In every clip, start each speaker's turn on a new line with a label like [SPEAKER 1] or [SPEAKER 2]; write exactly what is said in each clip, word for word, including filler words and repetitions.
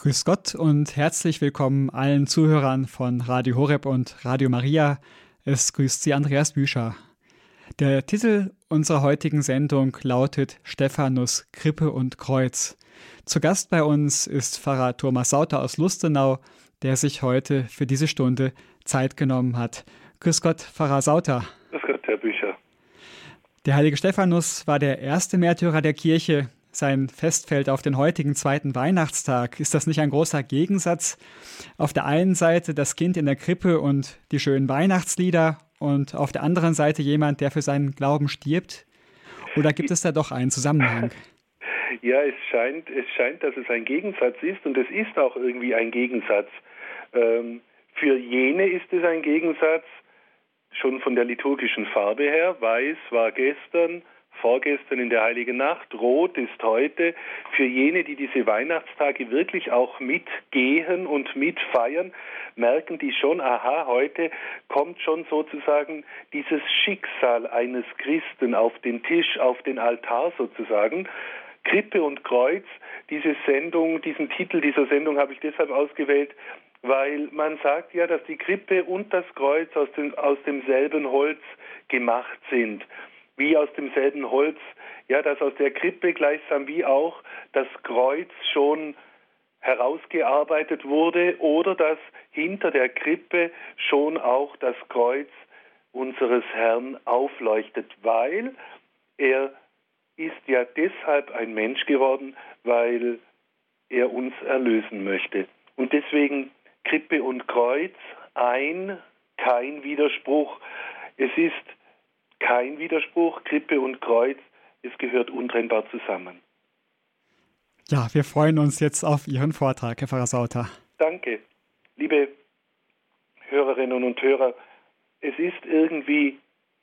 [SPEAKER 1] Grüß Gott und herzlich willkommen allen Zuhörern von Radio Horeb und Radio Maria. Es grüßt Sie Andreas Büscher. Der Titel unserer heutigen Sendung lautet Stephanus, Krippe und Kreuz. Zu Gast bei uns ist Pfarrer Thomas Sauter aus Lustenau, der sich heute für diese Stunde Zeit genommen hat. Grüß Gott, Pfarrer Sauter.
[SPEAKER 2] Grüß Gott, Herr Bücher.
[SPEAKER 1] Der heilige Stephanus war der erste Märtyrer der Kirche. Sein Fest fällt auf den heutigen zweiten Weihnachtstag. Ist das nicht ein großer Gegensatz? Auf der einen Seite das Kind in der Krippe und die schönen Weihnachtslieder und auf der anderen Seite jemand, der für seinen Glauben stirbt? Oder gibt es da doch einen Zusammenhang?
[SPEAKER 2] Ja, es scheint, es scheint, dass es ein Gegensatz ist und es ist auch irgendwie ein Gegensatz. Ähm, für jene ist es ein Gegensatz, schon von der liturgischen Farbe her. Weiß war gestern, vorgestern in der Heiligen Nacht, Rot ist heute. Für jene, die diese Weihnachtstage wirklich auch mitgehen und mitfeiern, merken die schon, aha, heute kommt schon sozusagen dieses Schicksal eines Christen auf den Tisch, auf den Altar sozusagen. Krippe und Kreuz, diese Sendung, diesen Titel dieser Sendung habe ich deshalb ausgewählt, weil man sagt ja, dass die Krippe und das Kreuz aus, dem, aus demselben Holz gemacht sind. Wie aus demselben Holz, ja, dass aus der Krippe gleichsam wie auch das Kreuz schon herausgearbeitet wurde oder dass hinter der Krippe schon auch das Kreuz unseres Herrn aufleuchtet, weil er ist ja deshalb ein Mensch geworden, weil er uns erlösen möchte. Und deswegen Krippe und Kreuz, ein, kein Widerspruch. Es ist kein Widerspruch, Krippe und Kreuz, es gehört untrennbar zusammen.
[SPEAKER 1] Ja, wir freuen uns jetzt auf Ihren Vortrag, Herr Pfarrer Sauter.
[SPEAKER 2] Danke. Liebe Hörerinnen und Hörer, es ist irgendwie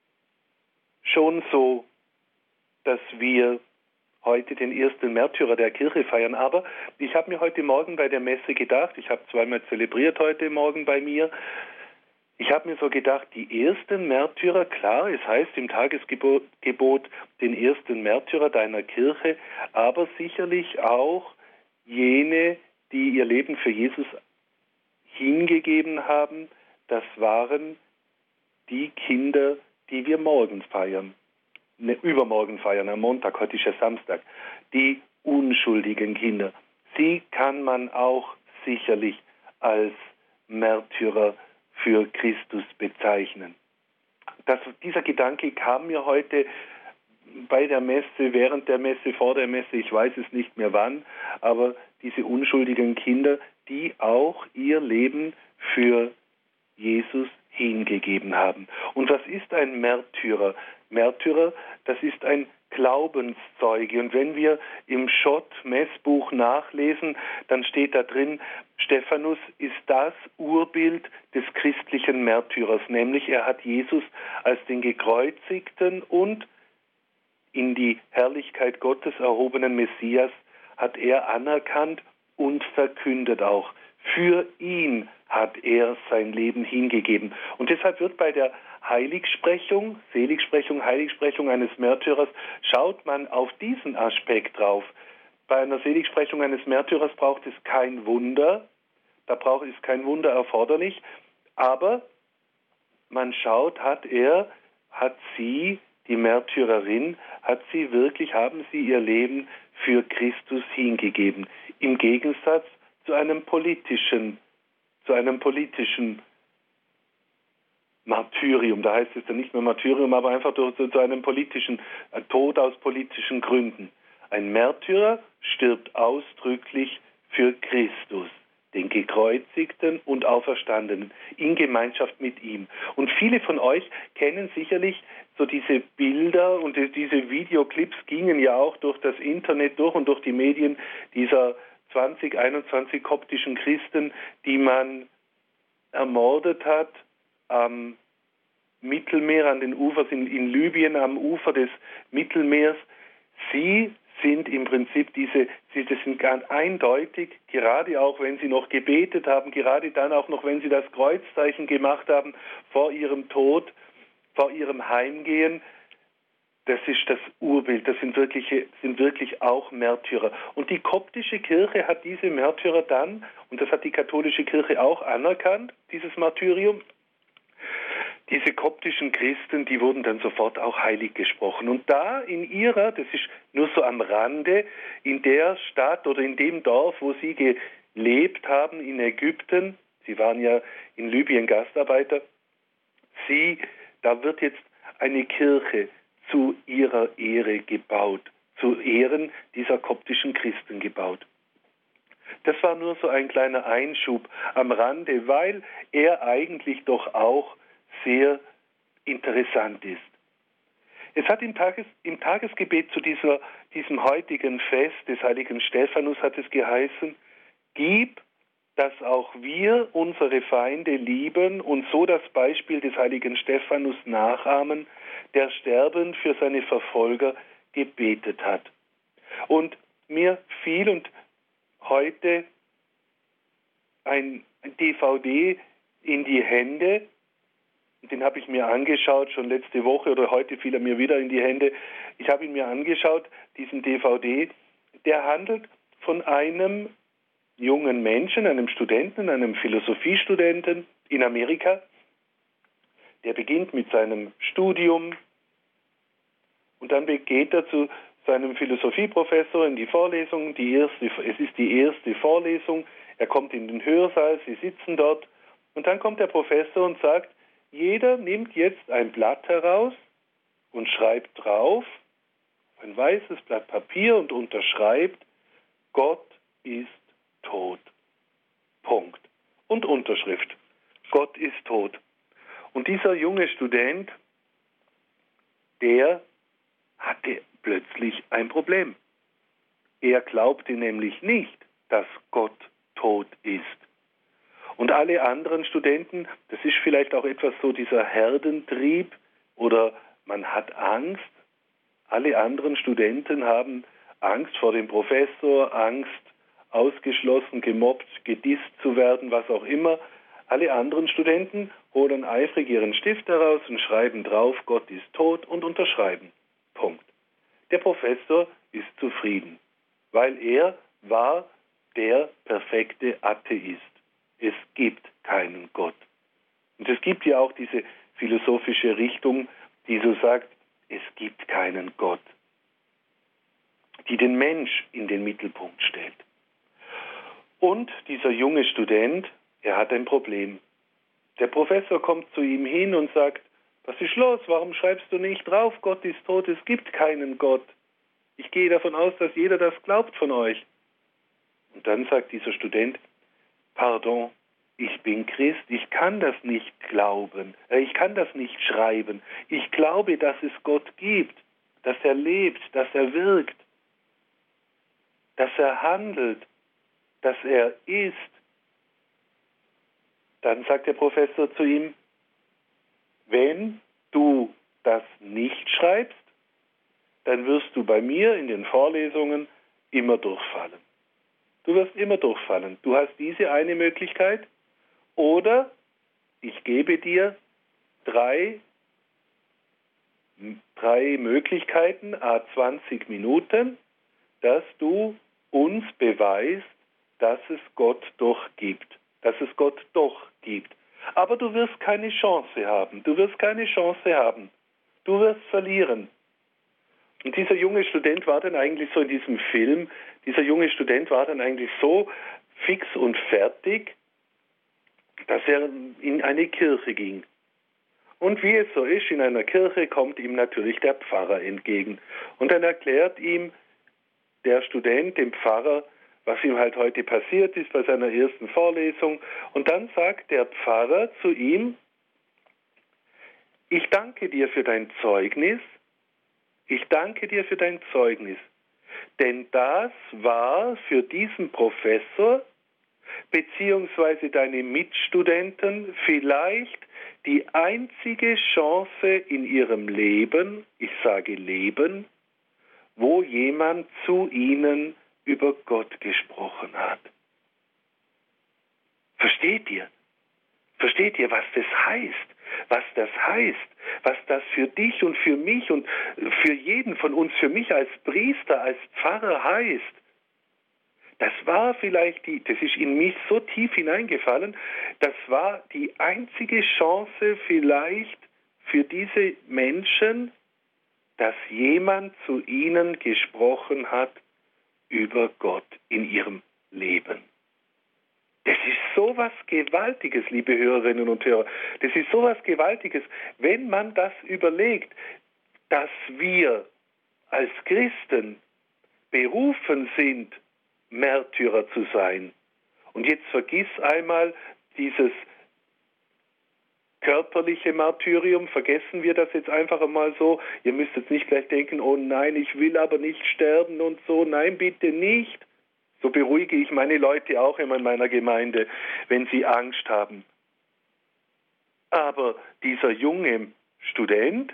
[SPEAKER 2] schon so, dass wir heute den ersten Märtyrer der Kirche feiern. Aber ich habe mir heute Morgen bei der Messe gedacht, ich habe zweimal zelebriert heute Morgen bei mir, ich habe mir so gedacht, die ersten Märtyrer, klar, es heißt im Tagesgebot Gebot, den ersten Märtyrer deiner Kirche, aber sicherlich auch jene, die ihr Leben für Jesus hingegeben haben, das waren die Kinder, die wir morgen feiern, ne, übermorgen feiern, am Montag, heute ist ja Samstag, die unschuldigen Kinder. Sie kann man auch sicherlich als Märtyrer für Christus bezeichnen. Das, dieser Gedanke kam mir heute bei der Messe, während der Messe, vor der Messe, ich weiß es nicht mehr wann, aber diese unschuldigen Kinder, die auch ihr Leben für Jesus hingegeben haben. Und was ist ein Märtyrer? Märtyrer, das ist ein Glaubenszeuge. Und wenn wir im Schott-Messbuch nachlesen, dann steht da drin, Stephanus ist das Urbild des christlichen Märtyrers, nämlich er hat Jesus als den gekreuzigten und in die Herrlichkeit Gottes erhobenen Messias hat er anerkannt und verkündet auch. Für ihn hat er sein Leben hingegeben. Und deshalb wird bei der Heiligsprechung, Seligsprechung, Heiligsprechung eines Märtyrers, schaut man auf diesen Aspekt drauf. Bei einer Seligsprechung eines Märtyrers braucht es kein Wunder, da braucht es kein Wunder erforderlich, aber man schaut, hat er, hat sie, die Märtyrerin, hat sie wirklich, haben sie ihr Leben für Christus hingegeben, im Gegensatz zu einem politischen, zu einem politischen Martyrium, da heißt es dann nicht mehr Martyrium, aber einfach zu, zu einem politischen äh, Tod aus politischen Gründen. Ein Märtyrer stirbt ausdrücklich für Christus, den Gekreuzigten und Auferstandenen, in Gemeinschaft mit ihm. Und viele von euch kennen sicherlich so diese Bilder und diese Videoclips gingen ja auch durch das Internet durch und durch die Medien dieser zwanzig, einundzwanzig koptischen Christen, die man ermordet hat am Mittelmeer, an den Ufern in, in Libyen, am Ufer des Mittelmeers. Sie sind im Prinzip diese, sie das sind ganz eindeutig, gerade auch wenn sie noch gebetet haben, gerade dann auch noch, wenn sie das Kreuzzeichen gemacht haben vor ihrem Tod, vor ihrem Heimgehen, das ist das Urbild, das sind, wirkliche, sind wirklich auch Märtyrer. Und die koptische Kirche hat diese Märtyrer dann, und das hat die katholische Kirche auch anerkannt, dieses Martyrium, diese koptischen Christen, die wurden dann sofort auch heilig gesprochen. Und da in ihrer, das ist nur so am Rande, in der Stadt oder in dem Dorf, wo sie gelebt haben, in Ägypten, sie waren ja in Libyen Gastarbeiter, sie, da wird jetzt eine Kirche zu ihrer Ehre gebaut, zu Ehren dieser koptischen Christen gebaut. Das war nur so ein kleiner Einschub am Rande, weil er eigentlich doch auch sehr interessant ist. Es hat im, Tages, im Tagesgebet zu dieser, diesem heutigen Fest des heiligen Stephanus hat es geheißen, gib, dass auch wir unsere Feinde lieben und so das Beispiel des heiligen Stephanus nachahmen, der sterbend für seine Verfolger gebetet hat. Und mir fiel und heute ein D V D in die Hände, den habe ich mir angeschaut, schon letzte Woche oder heute fiel er mir wieder in die Hände. Ich habe ihn mir angeschaut, diesen D V D, der handelt von einem jungen Menschen, einem Studenten, einem Philosophiestudenten in Amerika. Der beginnt mit seinem Studium und dann geht er zu seinem Philosophieprofessor in die Vorlesung. Die erste, es ist die erste Vorlesung. Er kommt in den Hörsaal, sie sitzen dort und dann kommt der Professor und sagt, jeder nimmt jetzt ein Blatt heraus und schreibt drauf, ein weißes Blatt Papier und unterschreibt, Gott ist tot. Punkt. Und Unterschrift. Gott ist tot. Und dieser junge Student, der hatte plötzlich ein Problem. Er glaubte nämlich nicht, dass Gott tot ist. Und alle anderen Studenten, das ist vielleicht auch etwas so dieser Herdentrieb oder man hat Angst. Alle anderen Studenten haben Angst vor dem Professor, Angst, ausgeschlossen, gemobbt, gedisst zu werden, was auch immer. Alle anderen Studenten holen eifrig ihren Stift heraus und schreiben drauf, Gott ist tot und unterschreiben. Punkt. Der Professor ist zufrieden, weil er war der perfekte Atheist. Es gibt keinen Gott. Und es gibt ja auch diese philosophische Richtung, die so sagt, es gibt keinen Gott, die den Mensch in den Mittelpunkt stellt. Und dieser junge Student, er hat ein Problem. Der Professor kommt zu ihm hin und sagt, was ist los, warum schreibst du nicht drauf, Gott ist tot, es gibt keinen Gott. Ich gehe davon aus, dass jeder das glaubt von euch. Und dann sagt dieser Student, Pardon, ich bin Christ, ich kann das nicht glauben, ich kann das nicht schreiben. Ich glaube, dass es Gott gibt, dass er lebt, dass er wirkt, dass er handelt, dass er ist. Dann sagt der Professor zu ihm, wenn du das nicht schreibst, dann wirst du bei mir in den Vorlesungen immer durchfallen. Du wirst immer durchfallen. Du hast diese eine Möglichkeit oder ich gebe dir drei, drei Möglichkeiten, à zwanzig Minuten, dass du uns beweist, dass es Gott doch gibt. Dass es Gott doch gibt. Aber du wirst keine Chance haben. Du wirst keine Chance haben. Du wirst verlieren. Und dieser junge Student war dann eigentlich so in diesem Film, dieser junge Student war dann eigentlich so fix und fertig, dass er in eine Kirche ging. Und wie es so ist, in einer Kirche kommt ihm natürlich der Pfarrer entgegen. Und dann erklärt ihm der Student, dem Pfarrer, was ihm halt heute passiert ist bei seiner ersten Vorlesung. Und dann sagt der Pfarrer zu ihm, ich danke dir für dein Zeugnis, ich danke dir für dein Zeugnis, denn das war für diesen Professor beziehungsweise deine Mitstudenten vielleicht die einzige Chance in ihrem Leben, ich sage Leben, wo jemand zu ihnen über Gott gesprochen hat. Versteht ihr? Versteht ihr, was das heißt? Was das heißt, was das für dich und für mich und für jeden von uns, für mich als Priester, als Pfarrer heißt. Das war vielleicht die, das ist in mich so tief hineingefallen, das war die einzige Chance vielleicht für diese Menschen, dass jemand zu ihnen gesprochen hat über Gott in ihrem Leben. Das ist so was Gewaltiges, liebe Hörerinnen und Hörer. Das ist so was Gewaltiges, wenn man das überlegt, dass wir als Christen berufen sind, Märtyrer zu sein. Und jetzt vergiss einmal dieses körperliche Martyrium, vergessen wir das jetzt einfach einmal so. Ihr müsst jetzt nicht gleich denken, oh nein, ich will aber nicht sterben und so. Nein, bitte nicht. So beruhige ich meine Leute auch immer in meiner Gemeinde, wenn sie Angst haben. Aber dieser junge Student,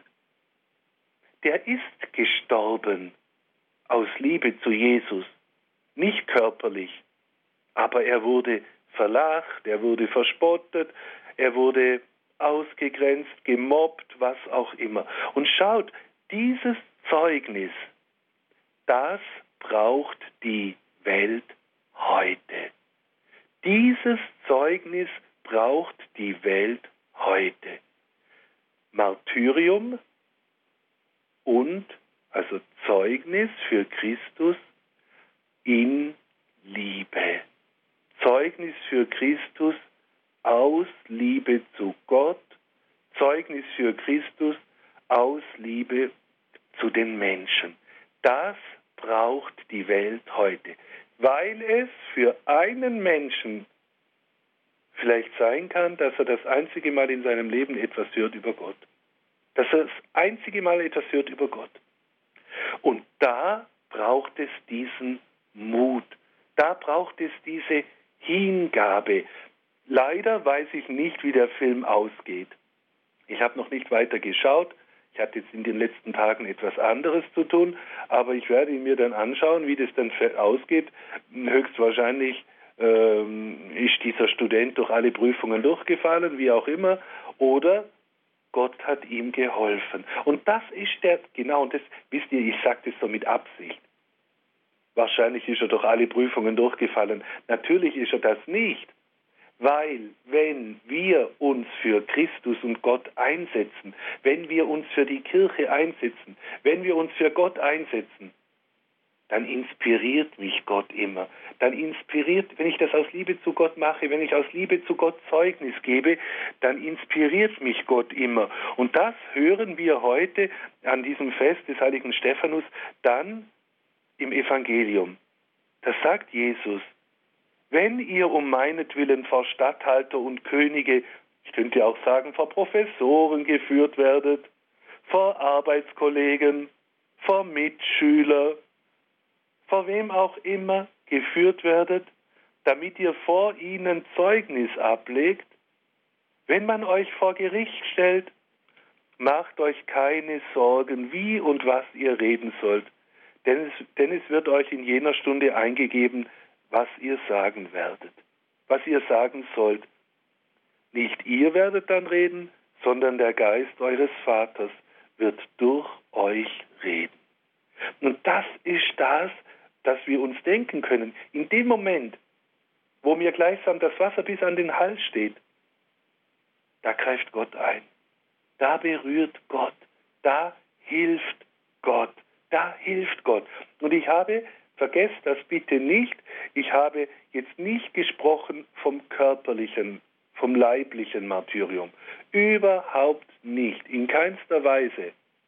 [SPEAKER 2] der ist gestorben aus Liebe zu Jesus. Nicht körperlich, aber er wurde verlacht, er wurde verspottet, er wurde ausgegrenzt, gemobbt, was auch immer. Und schaut, dieses Zeugnis, das braucht die Welt heute. Dieses Zeugnis braucht die Welt heute. Martyrium und also Zeugnis für Christus in Liebe. Zeugnis für Christus aus Liebe zu Gott, Zeugnis für Christus aus Liebe zu den Menschen. Das braucht die Welt heute, weil es für einen Menschen vielleicht sein kann, dass er das einzige Mal in seinem Leben etwas hört über Gott. Dass er das einzige Mal etwas hört über Gott. Und da braucht es diesen Mut. Da braucht es diese Hingabe. Leider weiß ich nicht, wie der Film ausgeht. Ich habe noch nicht weiter geschaut. Ich hatte jetzt in den letzten Tagen etwas anderes zu tun, aber ich werde ihn mir dann anschauen, wie das dann ausgeht. Höchstwahrscheinlich ähm, ist dieser Student durch alle Prüfungen durchgefallen, wie auch immer, oder Gott hat ihm geholfen. Und das ist der, genau, und das, wisst ihr, ich sage das so mit Absicht. Wahrscheinlich ist er durch alle Prüfungen durchgefallen. Natürlich ist er das nicht. Weil, wenn wir uns für Christus und Gott einsetzen, wenn wir uns für die Kirche einsetzen, wenn wir uns für Gott einsetzen, dann inspiriert mich Gott immer. Dann inspiriert, wenn ich das aus Liebe zu Gott mache, wenn ich aus Liebe zu Gott Zeugnis gebe, dann inspiriert mich Gott immer. Und das hören wir heute an diesem Fest des heiligen Stephanus dann im Evangelium. Das sagt Jesus. Wenn ihr um meinetwillen vor Statthalter und Könige, ich könnte auch sagen vor Professoren geführt werdet, vor Arbeitskollegen, vor Mitschüler, vor wem auch immer geführt werdet, damit ihr vor ihnen Zeugnis ablegt, wenn man euch vor Gericht stellt, macht euch keine Sorgen, wie und was ihr reden sollt, denn es, denn es wird euch in jener Stunde eingegeben, was ihr sagen werdet, was ihr sagen sollt. Nicht ihr werdet dann reden, sondern der Geist eures Vaters wird durch euch reden. Und das ist das, dass wir uns denken können. In dem Moment, wo mir gleichsam das Wasser bis an den Hals steht, da greift Gott ein. Da berührt Gott. Da hilft Gott. Da hilft Gott. Und ich habe, vergesst das bitte nicht, ich habe jetzt nicht gesprochen vom körperlichen, vom leiblichen Martyrium. Überhaupt nicht, in keinster Weise.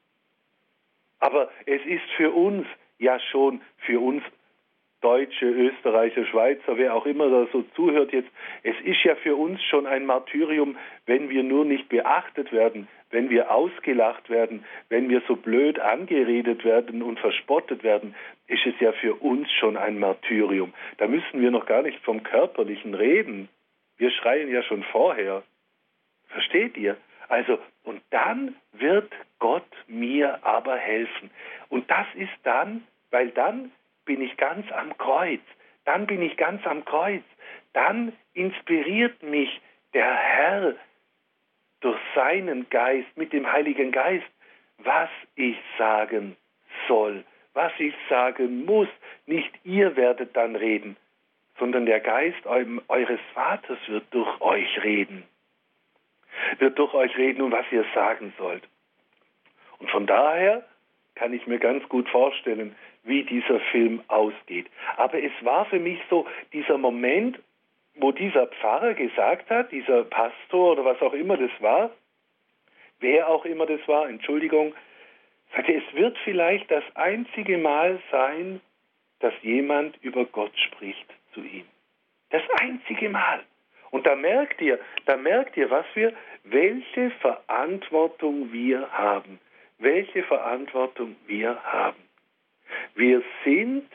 [SPEAKER 2] Aber es ist für uns ja schon, für uns Deutsche, Österreicher, Schweizer, wer auch immer da so zuhört jetzt, es ist ja für uns schon ein Martyrium, wenn wir nur nicht beachtet werden, wenn wir ausgelacht werden, wenn wir so blöd angeredet werden und verspottet werden, ist es ja für uns schon ein Martyrium. Da müssen wir noch gar nicht vom Körperlichen reden. Wir schreien ja schon vorher. Versteht ihr? Also, und dann wird Gott mir aber helfen. Und das ist dann, weil dann bin ich ganz am Kreuz. Dann bin ich ganz am Kreuz. Dann inspiriert mich der Herr durch seinen Geist, mit dem Heiligen Geist, was ich sagen soll, was ich sagen muss. Nicht ihr werdet dann reden, sondern der Geist eures Vaters wird durch euch reden. Wird durch euch reden, um was ihr sagen sollt. Und von daher kann ich mir ganz gut vorstellen, wie dieser Film ausgeht. Aber es war für mich so dieser Moment, wo dieser Pfarrer gesagt hat, dieser Pastor oder was auch immer das war, wer auch immer das war, Entschuldigung, sagte, es wird vielleicht das einzige Mal sein, dass jemand über Gott spricht zu ihm. Das einzige Mal. Und da merkt ihr, da merkt ihr, was wir, welche Verantwortung wir haben. Welche Verantwortung wir haben. Wir sind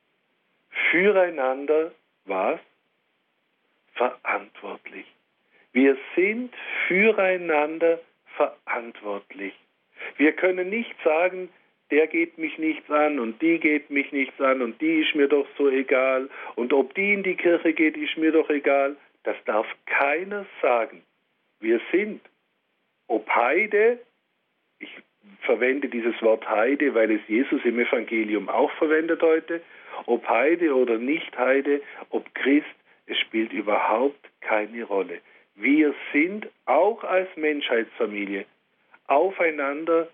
[SPEAKER 2] füreinander, was? Verantwortlich. Wir sind füreinander verantwortlich. Wir können nicht sagen, der geht mich nichts an und die geht mich nichts an und die ist mir doch so egal und ob die in die Kirche geht, ist mir doch egal. Das darf keiner sagen. Wir sind, ob Heide, ich verwende dieses Wort Heide, weil es Jesus im Evangelium auch verwendet heute, ob Heide oder nicht Heide, ob Christ, es spielt überhaupt keine Rolle. Wir sind auch als Menschheitsfamilie aufeinander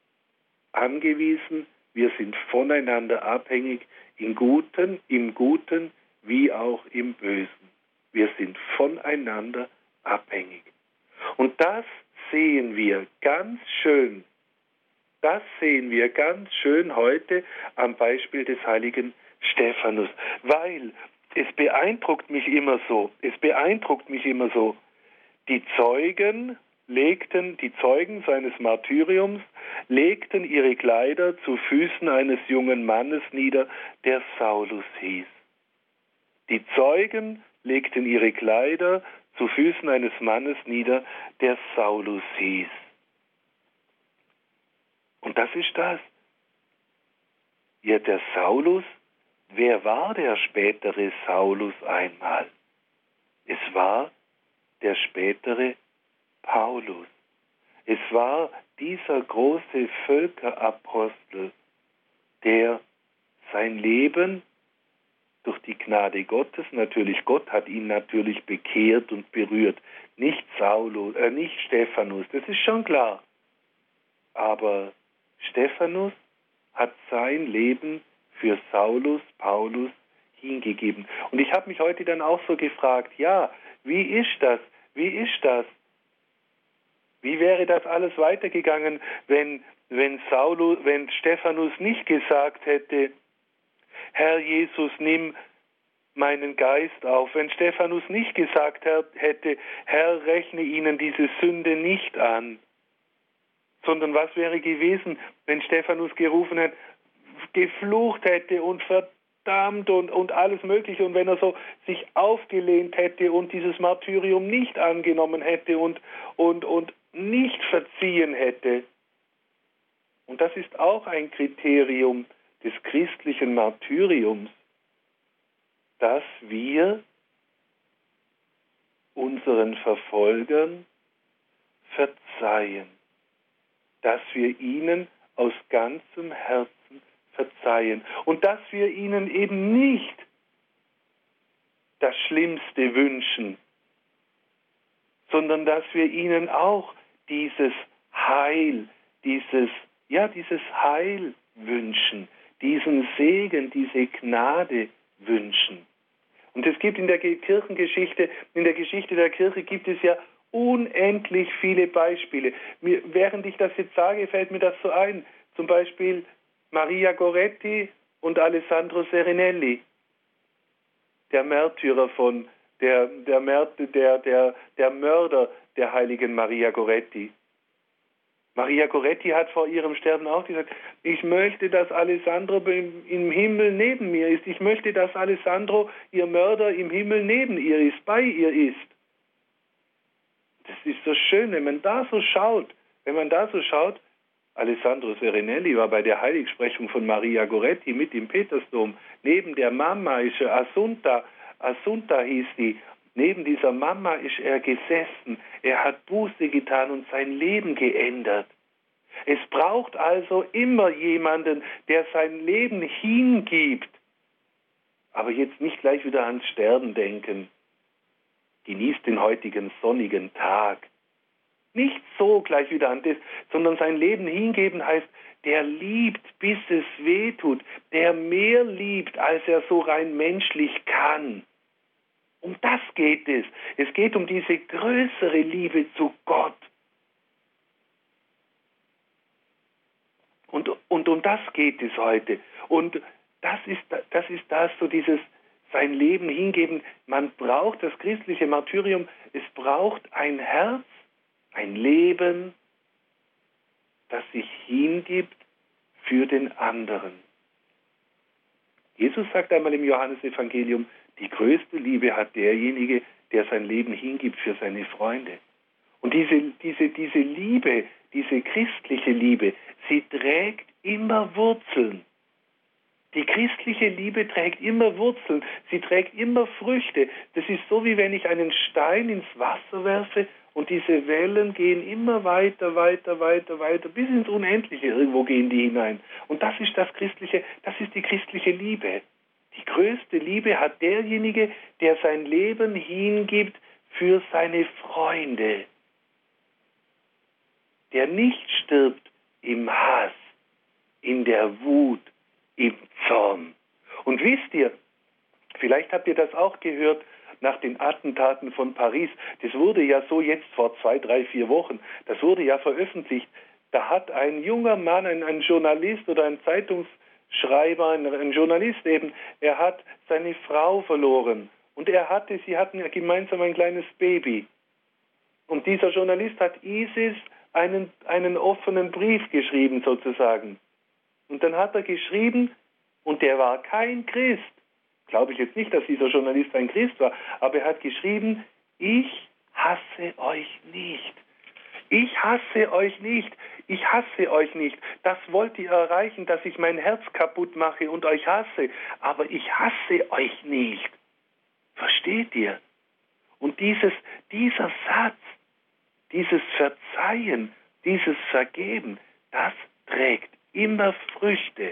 [SPEAKER 2] angewiesen, wir sind voneinander abhängig, im Guten, im Guten wie auch im Bösen. Wir sind voneinander abhängig. Und das sehen wir ganz schön, das sehen wir ganz schön heute am Beispiel des heiligen Stephanus, weil es beeindruckt mich immer so, es beeindruckt mich immer so, die Zeugen legten, die Zeugen seines Martyriums, legten ihre Kleider zu Füßen eines jungen Mannes nieder, der Saulus hieß. Die Zeugen legten ihre Kleider zu Füßen eines Mannes nieder, der Saulus hieß. Und das ist das. Ja, der Saulus, wer war der spätere Saulus einmal? Es war der spätere Paulus. Es war dieser große Völkerapostel, der sein Leben durch die Gnade Gottes, natürlich Gott hat ihn natürlich bekehrt und berührt, nicht Saulus, äh, nicht Stephanus, das ist schon klar. Aber Stephanus hat sein Leben für Saulus, Paulus hingegeben. Und ich habe mich heute dann auch so gefragt, ja, wie ist das? Wie ist das? Wie wäre das alles weitergegangen, wenn, wenn, Saulus, wenn Stephanus nicht gesagt hätte, Herr Jesus, nimm meinen Geist auf. Wenn Stephanus nicht gesagt hätte, Herr, rechne ihnen diese Sünde nicht an. Sondern was wäre gewesen, wenn Stephanus gerufen hätte, geflucht hätte und verdammt und, und alles Mögliche und wenn er so sich aufgelehnt hätte und dieses Martyrium nicht angenommen hätte und, und, und nicht verziehen hätte. Und das ist auch ein Kriterium des christlichen Martyriums, dass wir unseren Verfolgern verzeihen, dass wir ihnen aus ganzem Herzen verzeihen und dass wir ihnen eben nicht das Schlimmste wünschen, sondern dass wir ihnen auch dieses Heil, dieses, ja, dieses Heil wünschen, diesen Segen, diese Gnade wünschen. Und es gibt in der Kirchengeschichte, in der Geschichte der Kirche gibt es ja unendlich viele Beispiele. Mir, während ich das jetzt sage, fällt mir das so ein. Zum Beispiel Maria Goretti und Alessandro Serenelli, der Märtyrer von, der, der, der, der, der Mörder der heiligen Maria Goretti. Maria Goretti hat vor ihrem Sterben auch gesagt, ich möchte, dass Alessandro im Himmel neben mir ist. Ich möchte, dass Alessandro, ihr Mörder, im Himmel neben ihr ist, bei ihr ist. Das ist so schön, wenn man da so schaut, wenn man da so schaut, Alessandro Serenelli war bei der Heiligsprechung von Maria Goretti mit im Petersdom, neben der Mama ist Assunta, Assunta hieß die, Neben dieser Mama ist er gesessen. Er hat Buße getan und sein Leben geändert. Es braucht also immer jemanden, der sein Leben hingibt. Aber jetzt nicht gleich wieder ans Sterben denken. Genießt den heutigen sonnigen Tag. Nicht so gleich wieder an das, sondern sein Leben hingeben heißt, der liebt, bis es weh tut. Der mehr liebt, als er so rein menschlich kann. Um das geht es. Es geht um diese größere Liebe zu Gott. Und, und um das geht es heute. Und das ist, das ist das, so dieses sein Leben hingeben. Man braucht das christliche Martyrium. Es braucht ein Herz, ein Leben, das sich hingibt für den anderen. Jesus sagt einmal im Johannesevangelium, die größte Liebe hat derjenige, der sein Leben hingibt für seine Freunde. Und diese, diese, diese Liebe, diese christliche Liebe, sie trägt immer Wurzeln. Die christliche Liebe trägt immer Wurzeln, sie trägt immer Früchte. Das ist so, wie wenn ich einen Stein ins Wasser werfe und diese Wellen gehen immer weiter, weiter, weiter, weiter, bis ins Unendliche irgendwo gehen die hinein. Und das ist das christliche, das ist die christliche Liebe. Die größte Liebe hat derjenige, der sein Leben hingibt für seine Freunde. Der nicht stirbt im Hass, in der Wut, im Zorn. Und wisst ihr, vielleicht habt ihr das auch gehört nach den Attentaten von Paris. Das wurde ja so jetzt vor zwei, drei, vier Wochen, das wurde ja veröffentlicht. Da hat ein junger Mann, ein, ein Journalist oder ein Zeitungsschreiber, ein, ein Journalist eben, er hat seine Frau verloren. Und er hatte, sie hatten ja gemeinsam ein kleines Baby. Und dieser Journalist hat ISIS einen, einen offenen Brief geschrieben sozusagen. Und dann hat er geschrieben, und der war kein Christ. Glaube ich jetzt nicht, dass dieser Journalist ein Christ war, aber er hat geschrieben, ich hasse euch nicht. Ich hasse euch nicht. Ich hasse euch nicht. Das wollt ihr erreichen, dass ich mein Herz kaputt mache und euch hasse. Aber ich hasse euch nicht. Versteht ihr? Und dieses, dieser Satz, dieses Verzeihen, dieses Vergeben, das trägt immer Früchte.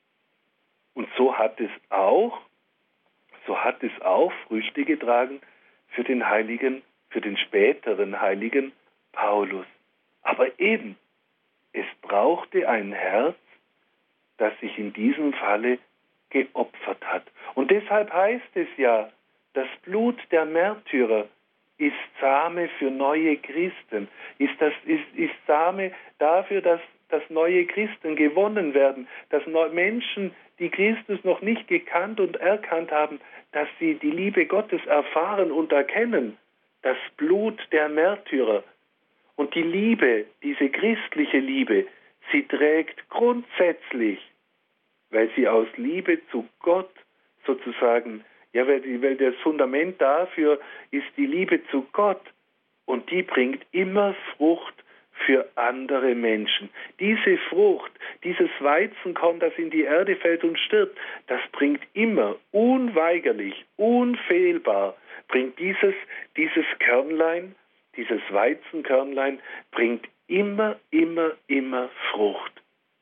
[SPEAKER 2] Und so hat es auch, so hat es auch Früchte getragen für den Heiligen, für den späteren Heiligen Paulus. Aber eben, es brauchte ein Herz, das sich in diesem Falle geopfert hat. Und deshalb heißt es ja, das Blut der Märtyrer ist Same für neue Christen, ist, das, ist, ist Same dafür, dass, dass neue Christen gewonnen werden, dass Menschen, die Christus noch nicht gekannt und erkannt haben, dass sie die Liebe Gottes erfahren und erkennen. Das Blut der Märtyrer. Und die Liebe, diese christliche Liebe, sie trägt grundsätzlich, weil sie aus Liebe zu Gott sozusagen, ja, weil, die, weil das Fundament dafür ist die Liebe zu Gott. Und die bringt immer Frucht für andere Menschen. Diese Frucht, dieses Weizenkorn, das in die Erde fällt und stirbt, das bringt immer, unweigerlich, unfehlbar, bringt dieses, dieses Körnlein, dieses Weizenkörnlein, bringt immer, immer, immer Frucht.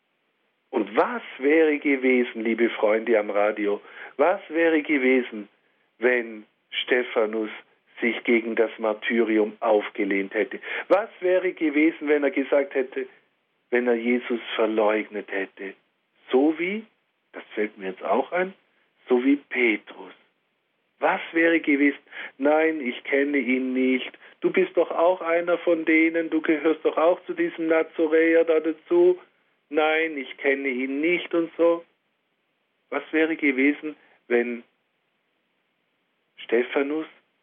[SPEAKER 2] Und was wäre gewesen, liebe Freunde am Radio, was wäre gewesen, wenn Stephanus sich gegen das Martyrium aufgelehnt hätte? Was wäre gewesen, wenn er gesagt hätte, wenn er Jesus verleugnet hätte? So wie, das fällt mir jetzt auch ein, so wie Petrus. Was wäre gewesen? Nein, ich kenne ihn nicht. Du bist doch auch einer von denen, du gehörst doch auch zu diesem Nazoräer da dazu. Nein, ich kenne ihn nicht und so. Was wäre gewesen, wenn Stephanus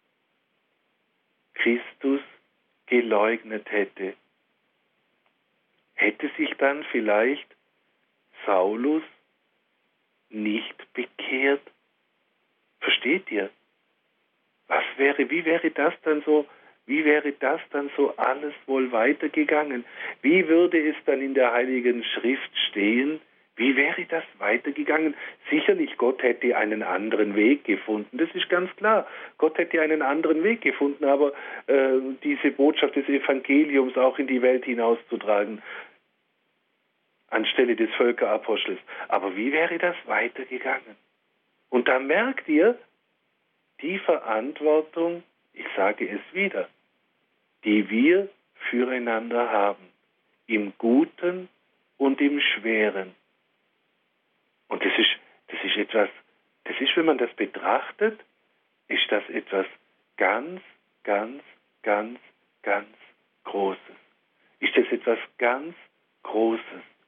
[SPEAKER 2] Christus geleugnet hätte? Hätte sich dann vielleicht Saulus nicht bekehrt? Versteht ihr? Was wäre, wie wäre das dann so, wie wäre das dann so alles wohl weitergegangen? Wie würde es dann in der Heiligen Schrift stehen? Wie wäre das weitergegangen? Sicherlich, Gott hätte einen anderen Weg gefunden, das ist ganz klar. Gott hätte einen anderen Weg gefunden, aber äh, diese Botschaft des Evangeliums auch in die Welt hinauszutragen, anstelle des Völkerapostels. Aber wie wäre das weitergegangen? Und da merkt ihr die Verantwortung, ich sage es wieder, die wir füreinander haben, im Guten und im Schweren. Und das ist, das ist etwas, das ist, wenn man das betrachtet, ist das etwas ganz, ganz, ganz, ganz Großes. Ist das etwas ganz Großes.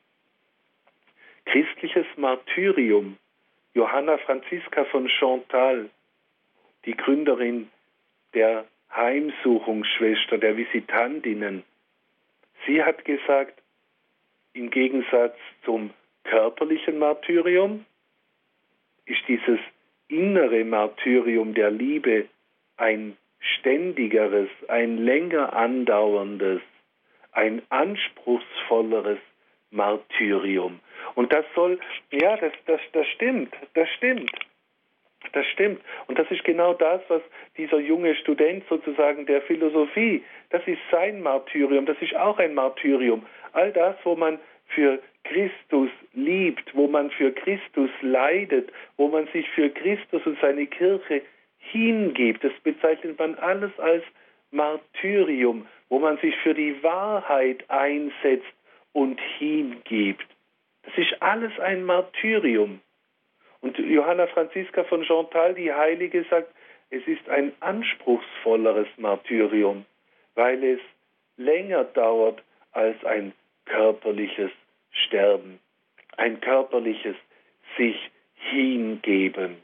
[SPEAKER 2] Christliches Martyrium. Johanna Franziska von Chantal, die Gründerin der Heimsuchungsschwester, der Visitantinnen, sie hat gesagt, im Gegensatz zum körperlichen Martyrium ist dieses innere Martyrium der Liebe ein ständigeres, ein länger andauerndes, ein anspruchsvolleres Martyrium. Und das soll, ja, das, das, das stimmt, das stimmt. Das stimmt. Und das ist genau das, was dieser junge Student sozusagen der Philosophie, das ist sein Martyrium, das ist auch ein Martyrium. All das, wo man für Christus liebt, wo man für Christus leidet, wo man sich für Christus und seine Kirche hingibt, das bezeichnet man alles als Martyrium, wo man sich für die Wahrheit einsetzt und hingibt. Das ist alles ein Martyrium. Und Johanna Franziska von Chantal, die Heilige, sagt, es ist ein anspruchsvolleres Martyrium, weil es länger dauert als ein körperliches Sterben, ein körperliches sich hingeben.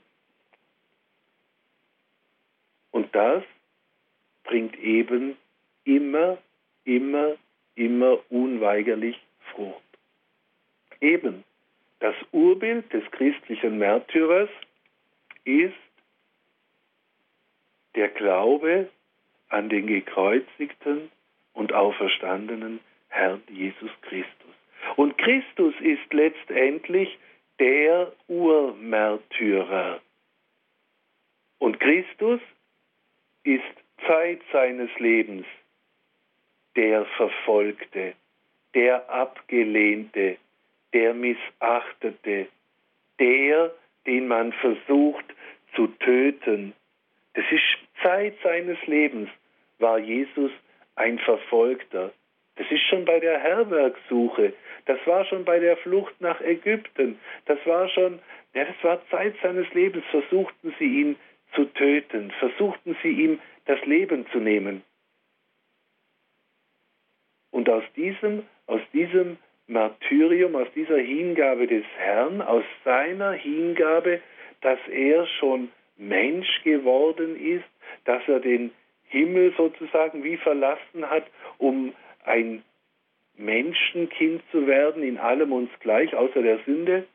[SPEAKER 2] Und das bringt eben immer, immer, immer unweigerlich Frucht. Eben. Das Urbild des christlichen Märtyrers ist der Glaube an den gekreuzigten und auferstandenen Herrn Jesus Christus. Und Christus ist letztendlich der Urmärtyrer. Und Christus ist Zeit seines Lebens der Verfolgte, der Abgelehnte, der Missachtete, der, den man versucht zu töten. Das ist Zeit seines Lebens, war Jesus ein Verfolgter. Das ist schon bei der Herbergsuche, das war schon bei der Flucht nach Ägypten, das war schon, ja, das war Zeit seines Lebens, versuchten sie ihn zu töten, versuchten sie ihm das Leben zu nehmen. Und aus diesem, aus diesem Martyrium, aus dieser Hingabe des Herrn, aus seiner Hingabe, dass er schon Mensch geworden ist, dass er den Himmel sozusagen wie verlassen hat, um ein Menschenkind zu werden, in allem uns gleich, außer der Sünde.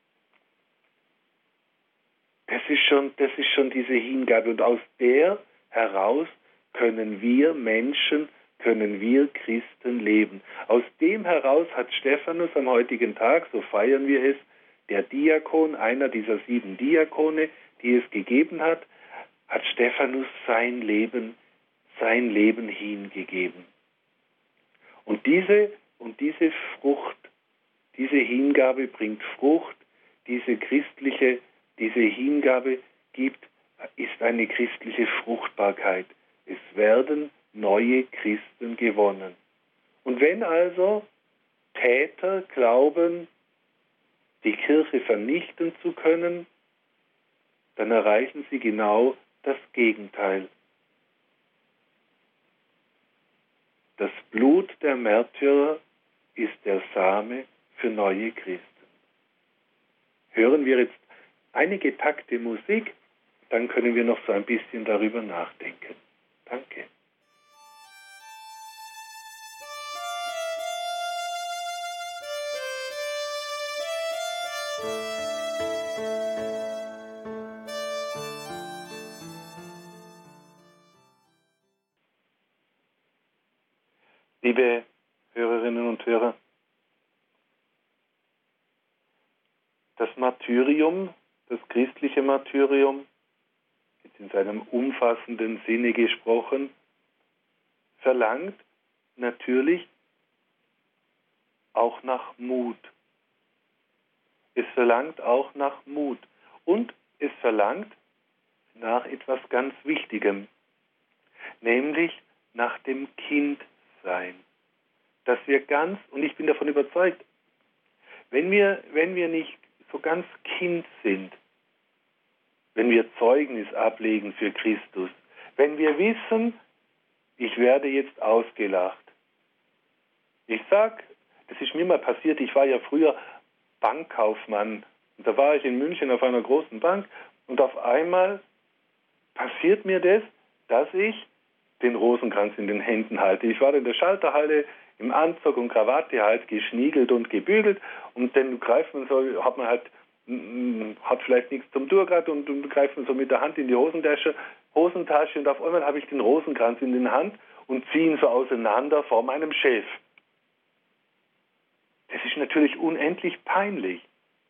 [SPEAKER 2] Das ist schon, das ist schon diese Hingabe. Und aus der heraus können wir Menschen können wir Christen leben. Aus dem heraus hat Stephanus am heutigen Tag, so feiern wir es, der Diakon, einer dieser sieben Diakone, die es gegeben hat, hat Stephanus sein Leben, sein Leben hingegeben. Und diese, und diese Frucht, diese Hingabe bringt Frucht, diese christliche, diese Hingabe gibt, ist eine christliche Fruchtbarkeit. Es werden neue Christen gewonnen. Und wenn also Täter glauben, die Kirche vernichten zu können, dann erreichen sie genau das Gegenteil. Das Blut der Märtyrer ist der Same für neue Christen. Hören wir jetzt einige Takte Musik, dann können wir noch so ein bisschen darüber nachdenken. Danke. Liebe Hörerinnen und Hörer, Das Martyrium, das christliche Martyrium, jetzt in seinem umfassenden Sinne gesprochen, verlangt natürlich auch nach Mut. Es verlangt auch nach Mut. Und es verlangt nach etwas ganz Wichtigem, nämlich nach dem Kindsein. Dass wir ganz, und ich bin davon überzeugt, wenn wir, wenn wir nicht so ganz Kind sind, wenn wir Zeugnis ablegen für Christus, wenn wir wissen, ich werde jetzt ausgelacht. Ich sag, das ist mir mal passiert, ich war ja früher Bankkaufmann und da war ich in München auf einer großen Bank und auf einmal passiert mir das, dass ich den Rosenkranz in den Händen halte. Ich war in der Schalterhalle im Anzug und Krawatte halt geschniegelt und gebügelt und dann greift man so, hat man halt, hat vielleicht nichts zum Tun gehabt und, und greift man so mit der Hand in die Hosentasche, Hosentasche und auf einmal habe ich den Rosenkranz in den Hand und ziehe ihn so auseinander vor meinem Chef. Das ist natürlich unendlich peinlich.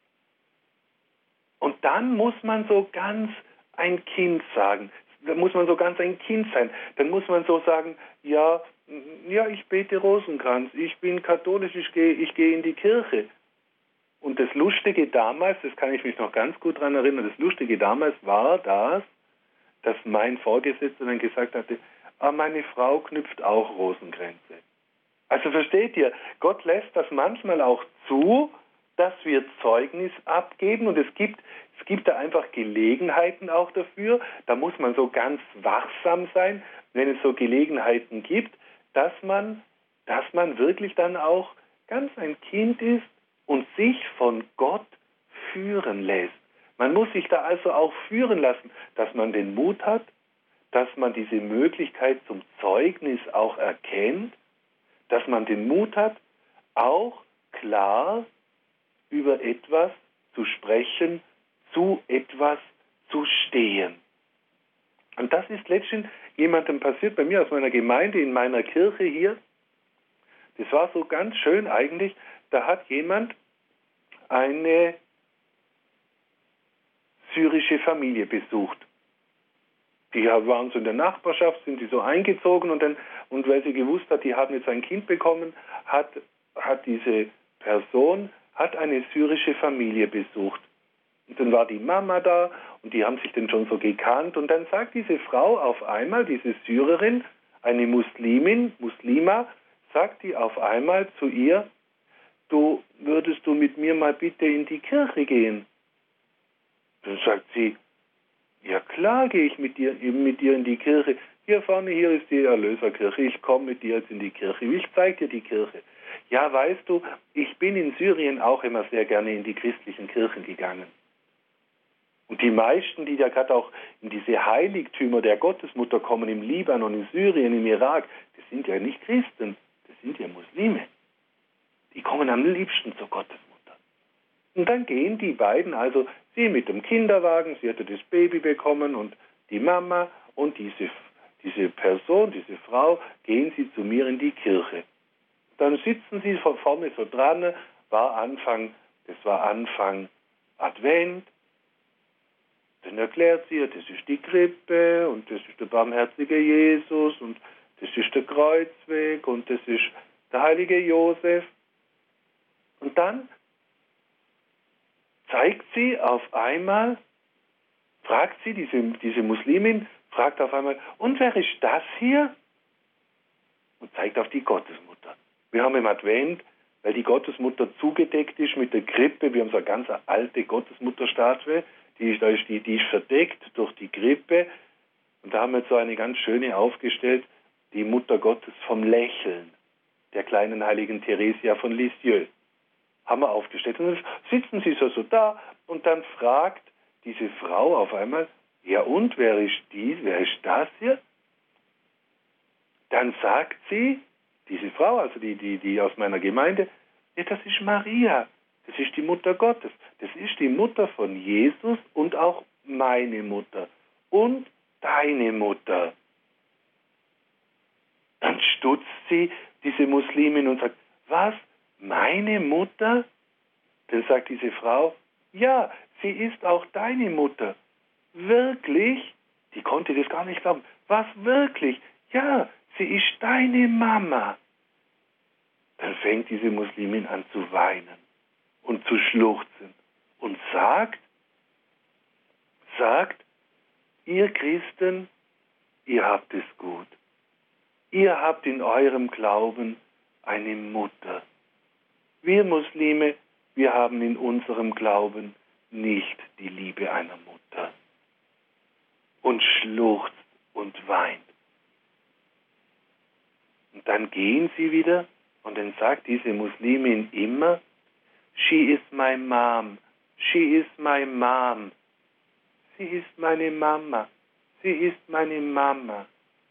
[SPEAKER 2] Und dann muss man so ganz ein Kind sagen. Da muss man so ganz ein Kind sein. Dann muss man so sagen, ja, ja, ich bete Rosenkranz, ich bin katholisch, ich gehe, ich gehe in die Kirche. Und das Lustige damals, das kann ich mich noch ganz gut daran erinnern, das Lustige damals war das, dass mein Vorgesetzter dann gesagt hatte, ah, meine Frau knüpft auch Rosenkränze. Also versteht ihr, Gott lässt das manchmal auch zu, dass wir Zeugnis abgeben und es gibt, es gibt da einfach Gelegenheiten auch dafür. Da muss man so ganz wachsam sein, wenn es so Gelegenheiten gibt, dass man, dass man wirklich dann auch ganz ein Kind ist und sich von Gott führen lässt. Man muss sich da also auch führen lassen, dass man den Mut hat, dass man diese Möglichkeit zum Zeugnis auch erkennt, dass man den Mut hat, auch klar über etwas zu sprechen, zu etwas zu stehen. Und das ist letztens jemandem passiert, bei mir aus meiner Gemeinde, in meiner Kirche hier. Das war so ganz schön eigentlich, da hat jemand eine syrische Familie besucht. Die waren so in der Nachbarschaft, sind die so eingezogen und dann, und weil sie gewusst hat, die haben jetzt ein Kind bekommen, hat, hat diese Person, hat eine syrische Familie besucht. Und dann war die Mama da und die haben sich dann schon so gekannt und dann sagt diese Frau auf einmal, diese Syrerin, eine Muslimin, Muslima, sagt die auf einmal zu ihr, du, würdest du mit mir mal bitte in die Kirche gehen? Dann sagt sie, ja klar gehe ich mit dir, eben mit dir in die Kirche. Hier vorne, hier ist die Erlöserkirche. Ich komme mit dir jetzt in die Kirche. Ich zeige dir die Kirche. Ja, weißt du, ich bin in Syrien auch immer sehr gerne in die christlichen Kirchen gegangen. Und die meisten, die ja gerade auch in diese Heiligtümer der Gottesmutter kommen, im Libanon, in Syrien, im Irak, das sind ja nicht Christen, das sind ja Muslime. Die kommen am liebsten zur Gottesmutter. Und dann gehen die beiden, also sie mit dem Kinderwagen, sie hatte das Baby bekommen und die Mama und diese, diese Person, diese Frau, gehen sie zu mir in die Kirche. Dann sitzen sie von vorne so dran, war Anfang, das war Anfang Advent. Dann erklärt sie, das ist die Krippe und das ist der barmherzige Jesus und das ist der Kreuzweg und das ist der heilige Josef. Und dann zeigt sie auf einmal, fragt sie, diese, diese Muslimin, fragt auf einmal, und wer ist das hier? Und zeigt auf die Gottesmutter. Wir haben im Advent, weil die Gottesmutter zugedeckt ist mit der Krippe, wir haben so eine ganz alte Gottesmutterstatue, die ist, die, die ist verdeckt durch die Krippe. Und da haben wir so eine ganz schöne aufgestellt, die Mutter Gottes vom Lächeln, der kleinen heiligen Theresia von Lisieux. Haben wir aufgestellt. Und dann sitzen sie so, so da und dann fragt diese Frau auf einmal, ja und, wer ist die, wer ist das hier? Dann sagt sie, diese Frau, also die, die, die aus meiner Gemeinde, ja, das ist Maria, das ist die Mutter Gottes, das ist die Mutter von Jesus und auch meine Mutter und deine Mutter. Dann stutzt sie, diese Muslimin, und sagt, was? Meine Mutter? Dann sagt diese Frau, ja, sie ist auch deine Mutter. Wirklich? Die konnte das gar nicht glauben. Was, wirklich? Ja, sie ist deine Mama. Dann fängt diese Muslimin an zu weinen und zu schluchzen und sagt, sagt, ihr Christen, ihr habt es gut. Ihr habt in eurem Glauben eine Mutter. Wir Muslime, wir haben in unserem Glauben nicht die Liebe einer Mutter. Und schluchzt und weint. Und dann gehen sie wieder und dann sagt diese Muslimin immer, she is my mom, she is my mom. Sie ist meine Mama, sie ist meine Mama.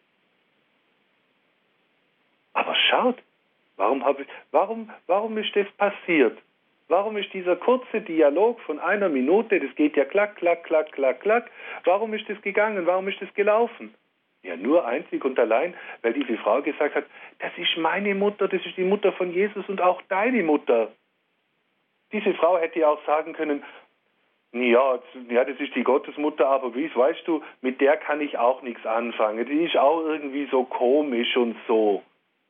[SPEAKER 2] Aber schaut, warum, hab ich, warum, warum ist das passiert? Warum ist dieser kurze Dialog von einer Minute, das geht ja klack, klack, klack, klack, klack, warum ist das gegangen, warum ist das gelaufen? Ja, nur einzig und allein, weil diese Frau gesagt hat, das ist meine Mutter, das ist die Mutter von Jesus und auch deine Mutter. Diese Frau hätte ja auch sagen können, ja, ja, das ist die Gottesmutter, aber wie weißt du, mit der kann ich auch nichts anfangen. Die ist auch irgendwie so komisch und so.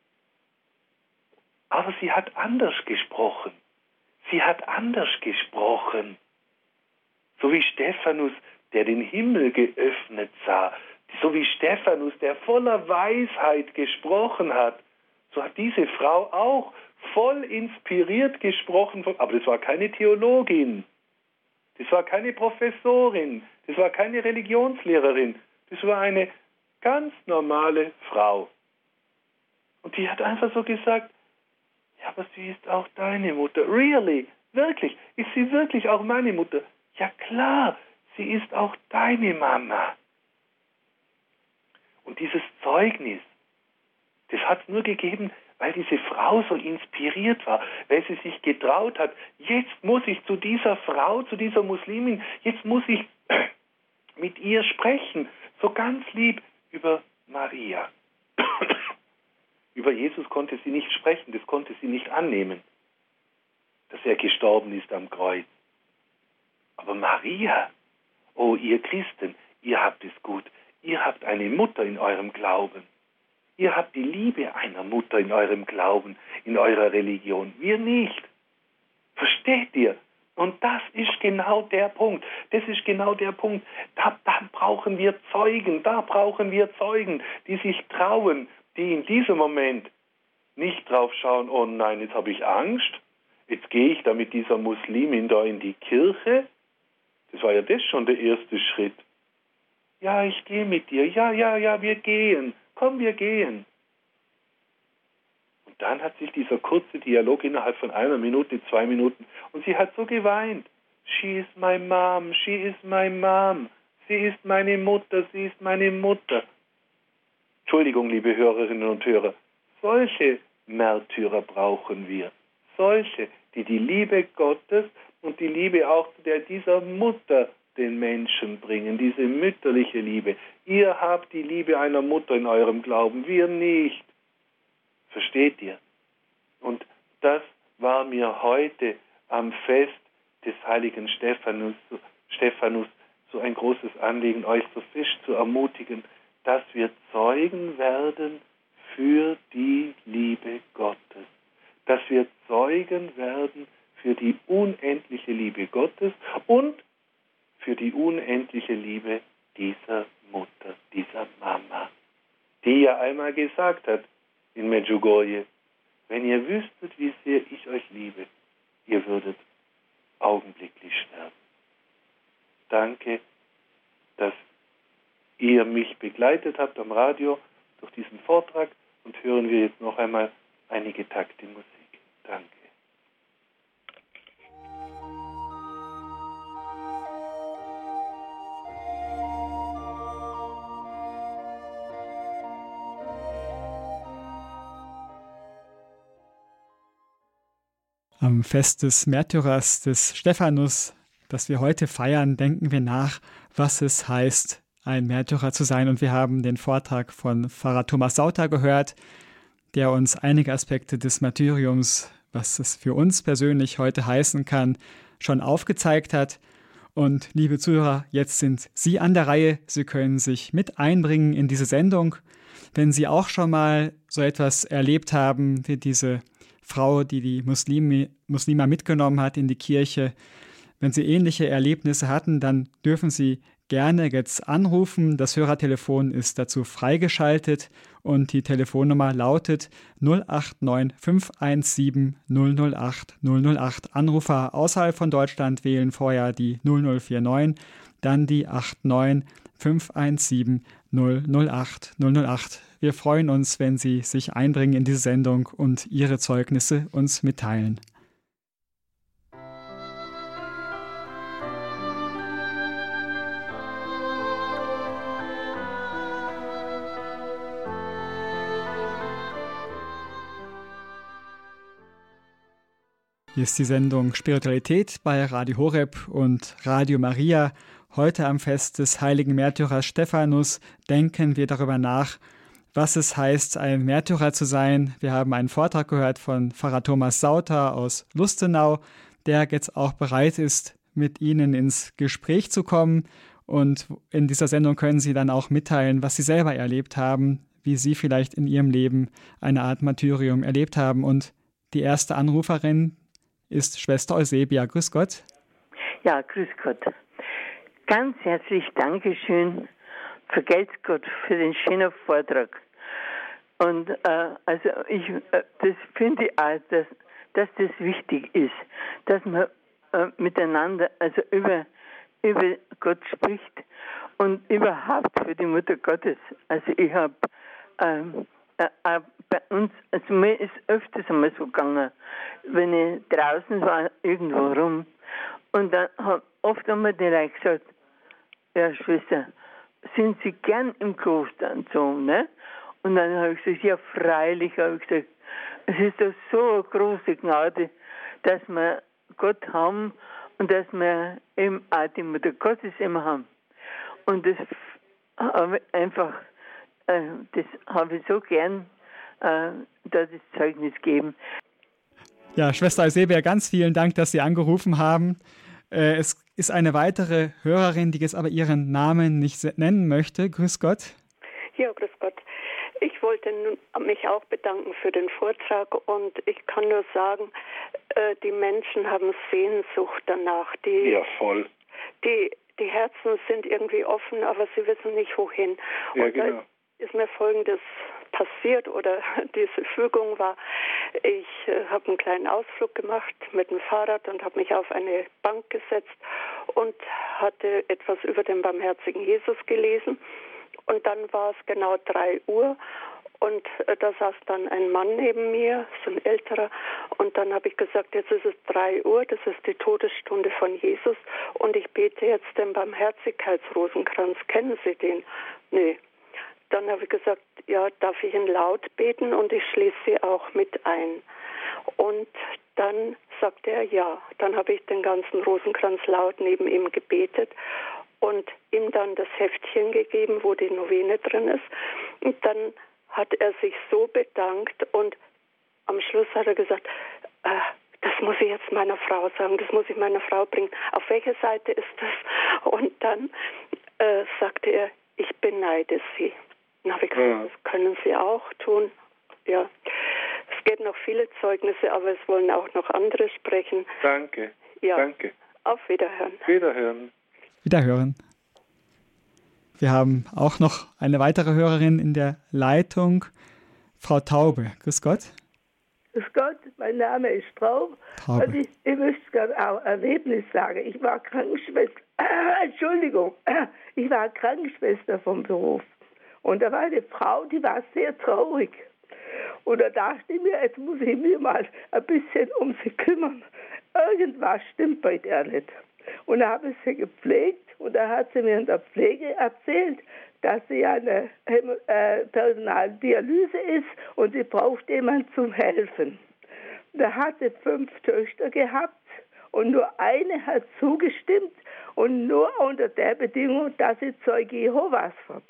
[SPEAKER 2] Aber sie hat anders gesprochen. Sie hat anders gesprochen. So wie Stephanus, der den Himmel geöffnet sah. So wie Stephanus, der voller Weisheit gesprochen hat. So hat diese Frau auch voll inspiriert gesprochen. Aber das war keine Theologin. Das war keine Professorin. Das war keine Religionslehrerin. Das war eine ganz normale Frau. Und die hat einfach so gesagt, ja, aber sie ist auch deine Mutter. Really? Wirklich? Ist sie wirklich auch meine Mutter? Ja klar, sie ist auch deine Mama. Und dieses Zeugnis, das hat es nur gegeben, weil diese Frau so inspiriert war, weil sie sich getraut hat, jetzt muss ich zu dieser Frau, zu dieser Muslimin, jetzt muss ich mit ihr sprechen, so ganz lieb über Maria. Über Jesus konnte sie nicht sprechen, das konnte sie nicht annehmen, dass er gestorben ist am Kreuz. Aber Maria, oh ihr Christen, ihr habt es gut, ihr habt eine Mutter in eurem Glauben. Ihr habt die Liebe einer Mutter in eurem Glauben, in eurer Religion. Wir nicht. Versteht ihr? Und das ist genau der Punkt. Das ist genau der Punkt. Da, da brauchen wir Zeugen. Da brauchen wir Zeugen, die sich trauen, die in diesem Moment nicht drauf schauen, oh nein, jetzt habe ich Angst. Jetzt gehe ich da mit dieser Muslimin da in die Kirche. Das war ja das schon der erste Schritt. Ja, ich gehe mit dir. Ja, ja, ja, wir gehen. Komm, wir gehen. Und dann hat sich dieser kurze Dialog innerhalb von einer Minute, zwei Minuten, und sie hat so geweint. She is my mom, she is my mom. Sie ist meine Mutter, sie ist meine Mutter. Entschuldigung, liebe Hörerinnen und Hörer, solche Märtyrer brauchen wir. Solche, die die Liebe Gottes und die Liebe auch der dieser Mutter den Menschen bringen, diese mütterliche Liebe. Ihr habt die Liebe einer Mutter in eurem Glauben, wir nicht. Versteht ihr? Und das war mir heute am Fest des heiligen Stephanus, Stephanus so ein großes Anliegen, euch so fest zu ermutigen, dass wir Zeugen werden für die Liebe Gottes. Dass wir Zeugen werden für die unendliche Liebe Gottes und für die unendliche Liebe dieser Mutter, dieser Mama, die ja einmal gesagt hat in Medjugorje, wenn ihr wüsstet, wie sehr ich euch liebe, ihr würdet augenblicklich sterben. Danke, dass ihr mich begleitet habt am Radio durch diesen Vortrag und hören wir jetzt noch einmal einige Takte Musik. Danke.
[SPEAKER 1] Am Fest des Märtyrers des Stephanus, das wir heute feiern, denken wir nach, was es heißt, ein Märtyrer zu sein. Und wir haben den Vortrag von Pfarrer Thomas Sauter gehört, der uns einige Aspekte des Martyriums, was es für uns persönlich heute heißen kann, schon aufgezeigt hat. Und liebe Zuhörer, jetzt sind Sie an der Reihe. Sie können sich mit einbringen in diese Sendung. Wenn Sie auch schon mal so etwas erlebt haben, wie diese Frau, die die Muslime, Muslima mitgenommen hat in die Kirche, wenn Sie ähnliche Erlebnisse hatten, dann dürfen Sie gerne jetzt anrufen. Das Hörertelefon ist dazu freigeschaltet und die Telefonnummer lautet null acht neun fünf eins sieben null null acht null null acht. Anrufer außerhalb von Deutschland wählen vorher die null null vier neun, dann die acht neun fünf eins sieben null null acht null null acht. Wir freuen uns, wenn Sie sich einbringen in diese Sendung und Ihre Zeugnisse uns mitteilen. Hier ist die Sendung Spiritualität bei Radio Horeb und Radio Maria. Heute am Fest des heiligen Märtyrers Stephanus denken wir darüber nach, was es heißt, ein Märtyrer zu sein. Wir haben einen Vortrag gehört von Pfarrer Thomas Sauter aus Lustenau, der jetzt auch bereit ist, mit Ihnen ins Gespräch zu kommen. Und in dieser Sendung können Sie dann auch mitteilen, was Sie selber erlebt haben, wie Sie vielleicht in Ihrem Leben eine Art Martyrium erlebt haben. Und die erste Anruferin ist Schwester Eusebia. Grüß Gott.
[SPEAKER 3] Ja, grüß Gott. Ganz herzlich Dankeschön. Vergelt's Gott für den schönen Vortrag. Und äh, also ich äh, das finde ich auch, dass, dass das wichtig ist, dass man äh, miteinander, also über, über Gott spricht und überhaupt für die Mutter Gottes. Also ich habe ähm, äh, äh, bei uns, also mir ist öfters einmal so gegangen, wenn ich draußen war, irgendwo rum, und dann haben oft einmal die Leute gesagt, ja Schwester, sind Sie gern im Kloster und so, ne? Und dann habe ich gesagt, ja freilich, habe ich gesagt, es ist doch so eine große Gnade, dass wir Gott haben und dass wir eben auch die Mutter Gottes immer haben. Und das habe ich einfach, äh, das habe ich so gern, äh, dass es Zeugnis geben.
[SPEAKER 1] Ja, Schwester Eusebia, ganz vielen Dank, dass Sie angerufen haben. Äh, es ist eine weitere Hörerin, die jetzt aber ihren Namen nicht nennen möchte. Grüß Gott.
[SPEAKER 4] Ja, grüß Gott. Ich wollte mich auch bedanken für den Vortrag und ich kann nur sagen, äh, die Menschen haben Sehnsucht danach. Die,
[SPEAKER 2] Ja, voll.
[SPEAKER 4] Die, die Herzen sind irgendwie offen, aber sie wissen nicht, wohin.
[SPEAKER 2] Ja,
[SPEAKER 4] und
[SPEAKER 2] genau.
[SPEAKER 4] Da ist mir Folgendes passiert oder diese Fügung war, ich äh, habe einen kleinen Ausflug gemacht mit dem Fahrrad und habe mich auf eine Bank gesetzt und hatte etwas über den barmherzigen Jesus gelesen. Und dann war es genau drei Uhr und äh, da saß dann ein Mann neben mir, so ein älterer, und dann habe ich gesagt, jetzt ist es drei Uhr, das ist die Todesstunde von Jesus und ich bete jetzt den Barmherzigkeitsrosenkranz. Kennen Sie den? Nee. Dann habe ich gesagt, ja, darf ich ihn laut beten und ich schließe Sie auch mit ein. Und dann sagte er ja. Dann habe ich den ganzen Rosenkranz laut neben ihm gebetet und ihm dann das Heftchen gegeben, wo die Novene drin ist. Und dann hat er sich so bedankt und am Schluss hat er gesagt, äh, das muss ich jetzt meiner Frau sagen, das muss ich meiner Frau bringen. Auf welche Seite ist das? Und dann äh, sagte er, ich beneide Sie. Dann habe ich gesagt, ja. Das können Sie auch tun. Ja, es gibt noch viele Zeugnisse, aber es wollen auch noch andere sprechen.
[SPEAKER 2] Danke.
[SPEAKER 4] Ja.
[SPEAKER 2] Danke.
[SPEAKER 4] Auf Wiederhören.
[SPEAKER 2] Wiederhören.
[SPEAKER 1] Wiederhören. Wir haben auch noch eine weitere Hörerin in der Leitung, Frau Taube. Grüß Gott.
[SPEAKER 5] Grüß Gott, mein Name ist Straub.
[SPEAKER 1] Taube.
[SPEAKER 5] Und ich, ich möchte gerne auch ein Erlebnis sagen. Ich war Krankenschwester, äh, Entschuldigung, äh, ich war Krankenschwester vom Beruf. Und da war eine Frau, die war sehr traurig. Und da dachte ich mir, jetzt muss ich mich mal ein bisschen um sie kümmern. Irgendwas stimmt bei der nicht. Und da habe ich sie gepflegt und da hat sie mir in der Pflege erzählt, dass sie eine äh, Personaldialyse ist und sie braucht jemanden zum Helfen. Da hat sie fünf Töchter gehabt und nur eine hat zugestimmt und nur unter der Bedingung, dass sie Zeuge Jehovas wird,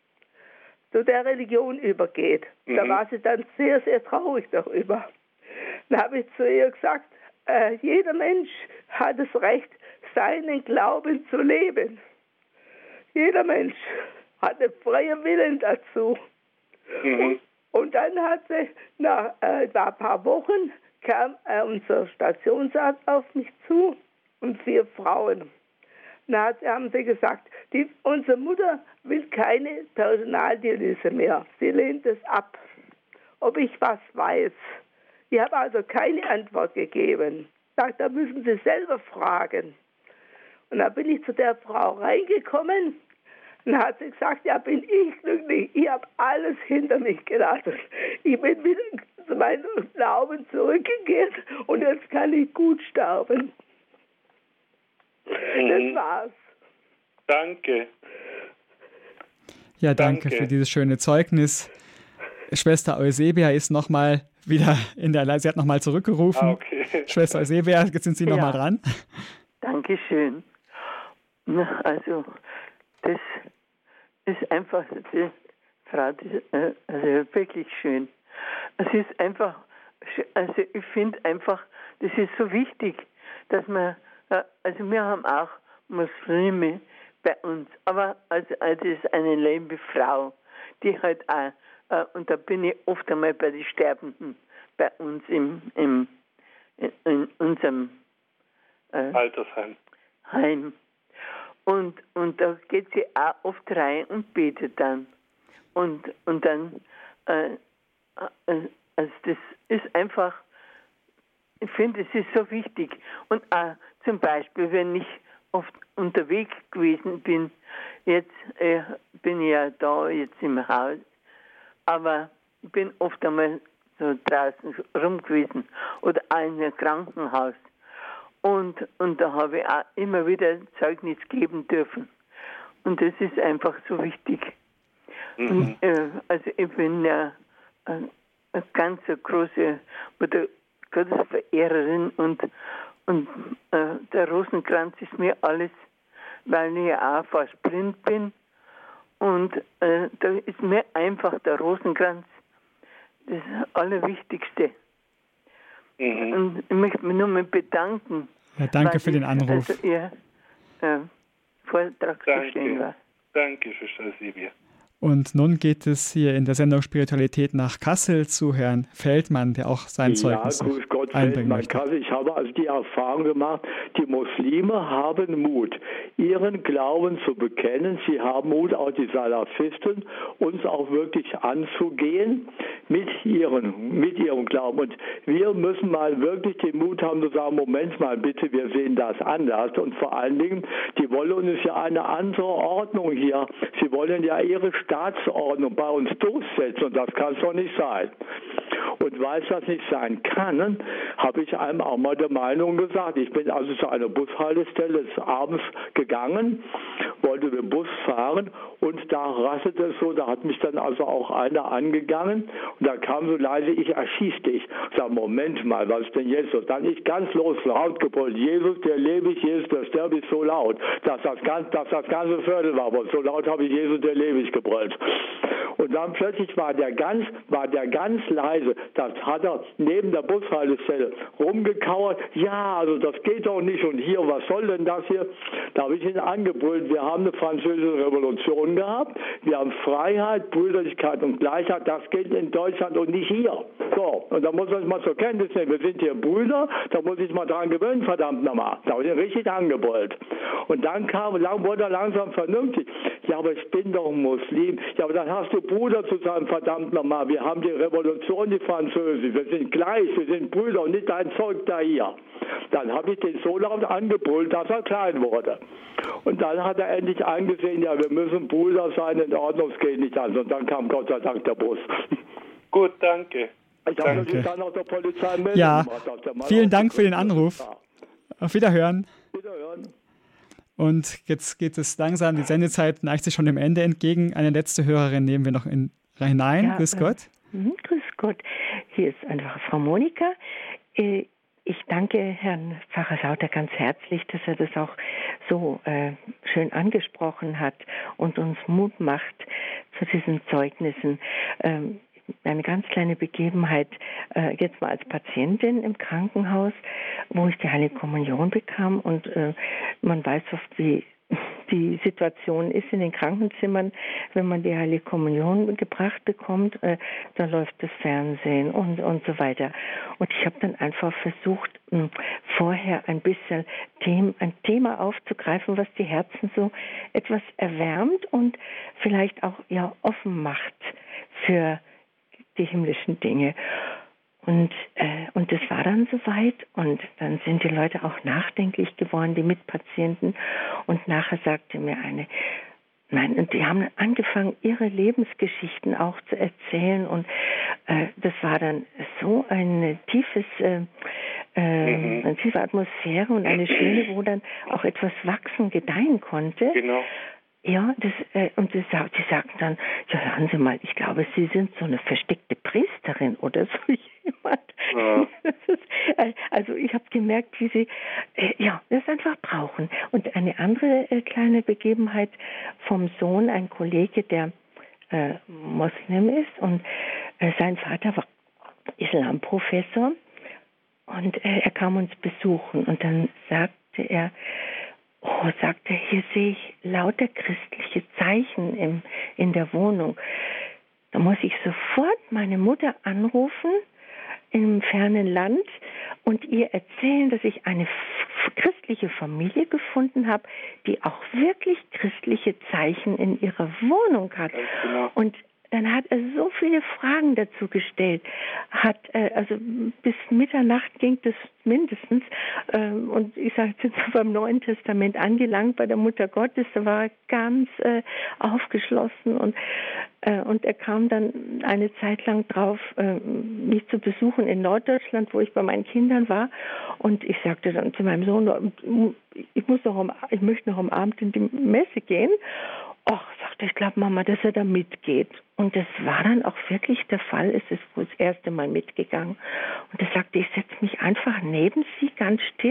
[SPEAKER 5] zu der Religion übergeht. Mhm. Da war sie dann sehr, sehr traurig darüber. Da habe ich zu ihr gesagt, äh, jeder Mensch hat das Recht, seinen Glauben zu leben. Jeder Mensch hat einen freien Willen dazu. Mhm. Und, und dann hat sie, nach äh, ein paar Wochen, kam äh, unser Stationsarzt auf mich zu und vier Frauen. Dann haben sie gesagt, die, unsere Mutter will keine Personaldialyse mehr. Sie lehnt es ab, ob ich was weiß. Ich habe also keine Antwort gegeben. Ich sagte, da müssen Sie selber fragen. Und dann bin ich zu der Frau reingekommen und hat sie gesagt, ja, bin ich glücklich. Ich habe alles hinter mich gelassen. Ich bin wieder zu meinem Glauben zurückgekehrt und jetzt kann ich gut sterben.
[SPEAKER 2] Mhm.
[SPEAKER 5] Das war's.
[SPEAKER 2] Danke.
[SPEAKER 1] Ja, danke,
[SPEAKER 2] danke
[SPEAKER 1] für dieses schöne Zeugnis. Schwester Eusebia ist nochmal wieder in der Leitung. Sie hat nochmal zurückgerufen.
[SPEAKER 2] Ah, okay.
[SPEAKER 1] Schwester Eusebia, jetzt sind Sie
[SPEAKER 3] Ja.
[SPEAKER 1] nochmal dran.
[SPEAKER 3] Dankeschön. Na, also, das ist einfach, die Frau, die, äh, also wirklich schön. Es ist einfach, also ich finde einfach, das ist so wichtig, dass man, äh, also wir haben auch Muslime bei uns, aber also, also das ist eine liebe Frau, die halt auch, äh, und da bin ich oft einmal bei den Sterbenden bei uns im, im in, in unserem äh,
[SPEAKER 2] Altersheim.
[SPEAKER 3] Heim. Und, und da geht sie auch oft rein und betet dann. Und, und dann, äh, äh, also das ist einfach, ich finde, es ist so wichtig. Und auch zum Beispiel, wenn ich oft unterwegs gewesen bin, jetzt äh, bin ich ja da jetzt im Haus, aber ich bin oft einmal so draußen rum gewesen oder auch in einem Krankenhaus. Und, und da habe ich auch immer wieder Zeugnis geben dürfen. Und das ist einfach so wichtig. Mhm. Und, äh, also ich bin ja eine, eine ganz große Gottesverehrerin und, und äh, der Rosenkranz ist mir alles, weil ich ja auch fast blind bin. Und äh, da ist mir einfach der Rosenkranz das Allerwichtigste.
[SPEAKER 2] Mhm.
[SPEAKER 3] Und ich möchte mich nur mal bedanken.
[SPEAKER 1] Ja, danke für den Anruf.
[SPEAKER 3] Also Ihr äh, Vortrag so schön war.
[SPEAKER 2] Danke, Schwester Eusebia.
[SPEAKER 1] Und nun geht es hier in der Sendung Spiritualität nach Kassel zu Herrn Feldmann, der auch sein Zeugnis
[SPEAKER 6] ja, grüß Gott,
[SPEAKER 1] einbringen
[SPEAKER 6] Feldmann,
[SPEAKER 1] möchte.
[SPEAKER 6] Kassel. Ich habe also die Erfahrung gemacht, die Muslime haben Mut, ihren Glauben zu bekennen. Sie haben Mut, auch die Salafisten, uns auch wirklich anzugehen mit ihren, mit ihrem Glauben. Und wir müssen mal wirklich den Mut haben zu sagen, Moment mal bitte, wir sehen das anders. Und vor allen Dingen, die wollen uns ja eine andere Ordnung hier. Sie wollen ja ihre Staatsordnung bei uns durchsetzen und das kann es doch nicht sein. Und weil es das nicht sein kann, habe ich einem auch mal der Meinung gesagt. Ich bin also zu einer Bushaltestelle des Abends gegangen, wollte mit dem Bus fahren und da rasselte es so, da hat mich dann also auch einer angegangen und da kam so leise, ich erschieß dich. Ich sage, Moment mal, was ist denn jetzt so? Dann ich ganz los, laut gebrüllt, Jesus, der lebe ich, Jesus, der sterbe ich, so laut, dass das, ganz, dass das ganze Viertel war, aber so laut habe ich Jesus, der lebe ich gebrüllt. Und dann plötzlich war der ganz, war der ganz leise. Das hat er neben der Bushaltestelle rumgekauert. Ja, also das geht doch nicht. Und hier, was soll denn das hier? Da habe ich ihn angebrüllt. Wir haben eine französische Revolution gehabt. Wir haben Freiheit, Brüderlichkeit und Gleichheit. Das gilt in Deutschland und nicht hier. So, und da muss man sich mal zur Kenntnis nehmen. Wir sind hier Brüder. Da muss ich mal dran gewöhnen, verdammt nochmal. Da habe ich ihn richtig angebrüllt. Und dann kam, lang wurde er langsam vernünftig. Ja, aber ich bin doch ein Muslim. Ja, aber dann hast du Bruder zu sein, verdammt nochmal. Wir haben die Revolution, die Französische. Wir sind gleich, wir sind Brüder und nicht dein Zeug da hier. Dann habe ich den so laut angebrüllt, dass er klein wurde. Und dann hat er endlich eingesehen, ja, wir müssen Brüder sein, in Ordnung, es geht nicht anders. Und dann kam Gott sei Dank der Bus.
[SPEAKER 2] Gut, danke.
[SPEAKER 6] Ich habe natürlich dann auch der Polizei melden
[SPEAKER 1] Ja,
[SPEAKER 6] gemacht, dass der Mann
[SPEAKER 1] vielen Dank für den
[SPEAKER 6] aufgegriffen
[SPEAKER 1] Anruf.
[SPEAKER 6] war.
[SPEAKER 1] Auf Wiederhören.
[SPEAKER 6] Wiederhören.
[SPEAKER 1] Und jetzt geht es langsam, die Sendezeit neigt sich schon dem Ende entgegen. Eine letzte Hörerin nehmen wir noch in, hinein.
[SPEAKER 7] Ja,
[SPEAKER 1] Grüß
[SPEAKER 7] äh,
[SPEAKER 1] Gott.
[SPEAKER 7] mh, grüß Gott. Hier ist einfach Frau Monika. Äh, ich danke Herrn Pfarrer Sauter ganz herzlich, dass er das auch so äh, schön angesprochen hat und uns Mut macht zu diesen Zeugnissen. Ähm, eine ganz kleine Begebenheit, äh, jetzt mal als Patientin im Krankenhaus, wo ich die Heilige Kommunion bekam. Und äh, man weiß oft, wie die Situation ist in den Krankenzimmern, wenn man die Heilige Kommunion gebracht bekommt, äh, da läuft das Fernsehen und, und so weiter. Und ich habe dann einfach versucht, mh, vorher ein bisschen Them- ein Thema aufzugreifen, was die Herzen so etwas erwärmt und vielleicht auch ja offen macht für die himmlischen Dinge. Und, äh, und das war dann soweit und dann sind die Leute auch nachdenklich geworden, die Mitpatienten. Und nachher sagte mir eine, nein, und die haben angefangen, ihre Lebensgeschichten auch zu erzählen. Und äh, das war dann so ein tiefes, äh, äh, mhm. eine tiefe Atmosphäre und eine schöne, wo dann auch etwas wachsen, gedeihen konnte. Genau. Ja, das, äh, und die, sag, die sagten dann, ja, hören Sie mal, ich glaube, Sie sind so eine versteckte Priesterin oder so jemand. Ja. Das ist, äh, also ich habe gemerkt, wie Sie äh, ja, das einfach brauchen. Und eine andere äh, kleine Begebenheit vom Sohn, ein Kollege, der äh, Moslem ist und äh, sein Vater war Islamprofessor und äh, er kam uns besuchen und dann sagte er, oh, sagt er, hier sehe ich lauter christliche Zeichen im, in der Wohnung. Da muss ich sofort meine Mutter anrufen im fernen Land und ihr erzählen, dass ich eine f- christliche Familie gefunden habe, die auch wirklich christliche Zeichen in ihrer Wohnung hat. Genau. Und dann hat er so viele Fragen dazu gestellt. Hat, äh, also bis Mitternacht ging das mindestens. Äh, und ich sage, jetzt sind wir beim Neuen Testament angelangt, bei der Mutter Gottes. Da war er ganz äh, aufgeschlossen. Und, äh, und er kam dann eine Zeit lang drauf, äh, mich zu besuchen in Norddeutschland, wo ich bei meinen Kindern war. Und ich sagte dann zu meinem Sohn, ich, muss noch am, ich möchte noch am Abend in die Messe gehen. Och, sagte ich, glaube Mama, dass er da mitgeht. Und das war dann auch wirklich der Fall. Es ist wohl das erste Mal mitgegangen. Und er sagte, ich setze mich einfach neben sie, ganz still.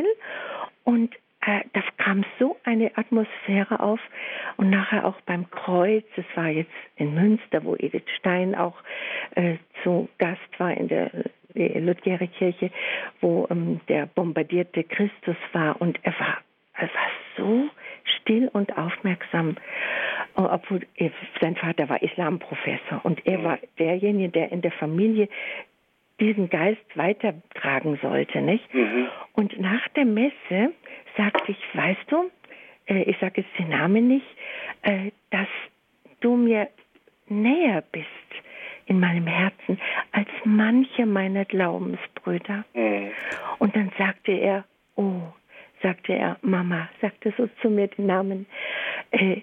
[SPEAKER 7] Und äh, da kam so eine Atmosphäre auf. Und nachher auch beim Kreuz, das war jetzt in Münster, wo Edith Stein auch äh, zu Gast war in der Ludgerikirche, wo ähm, der bombardierte Christus war. Und er war, er war so still und aufmerksam, obwohl sein Vater war Islamprofessor und er war derjenige, der in der Familie diesen Geist weitertragen sollte, nicht? Mhm. Und nach der Messe sagte ich, weißt du, äh, ich sage jetzt den Namen nicht, äh, dass du mir näher bist in meinem Herzen als manche meiner Glaubensbrüder. Mhm. Und dann sagte er, oh, sagte er, Mama, sagte so zu mir den Namen, äh,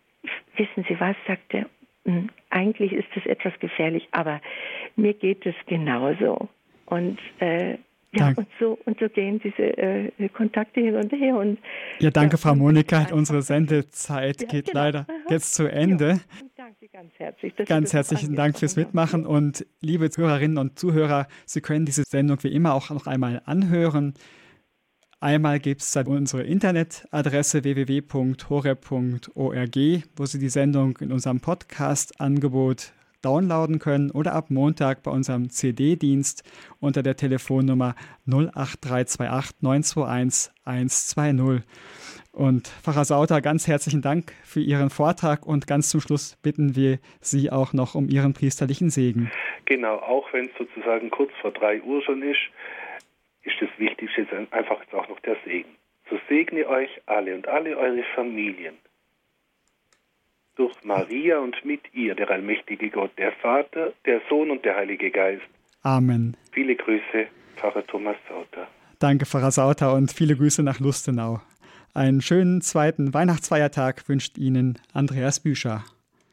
[SPEAKER 7] wissen Sie was, sagte er, eigentlich ist das etwas gefährlich, aber mir geht es genauso. Und äh, ja, und so, und so gehen diese äh, Kontakte hin und her. Und,
[SPEAKER 1] ja, danke, ja, Frau Monika. Unsere Sendezeit ja, geht genau. leider jetzt zu Ende. Ja,
[SPEAKER 7] danke ganz herzlich.
[SPEAKER 1] Ganz herzlichen Dank fürs Mitmachen. Und liebe Zuhörerinnen und Zuhörer, Sie können diese Sendung wie immer auch noch einmal anhören. Einmal gibt es unsere Internetadresse w w w punkt horeb punkt org, wo Sie die Sendung in unserem Podcast-Angebot downloaden können oder ab Montag bei unserem C D-Dienst unter der Telefonnummer null acht drei zwei acht neun zwei eins eins zwei null. Und Pfarrer Sauter, ganz herzlichen Dank für Ihren Vortrag und ganz zum Schluss bitten wir Sie auch noch um Ihren priesterlichen Segen.
[SPEAKER 2] Genau, auch wenn es sozusagen kurz vor drei Uhr schon ist, ist das Wichtigste jetzt einfach jetzt auch noch der Segen. So segne euch alle und alle eure Familien. Durch Maria und mit ihr, der allmächtige Gott, der Vater, der Sohn und der Heilige Geist.
[SPEAKER 1] Amen.
[SPEAKER 2] Viele Grüße, Pfarrer Thomas Sauter.
[SPEAKER 1] Danke, Pfarrer Sauter, und viele Grüße nach Lustenau. Einen schönen zweiten Weihnachtsfeiertag wünscht Ihnen Andreas Büscher.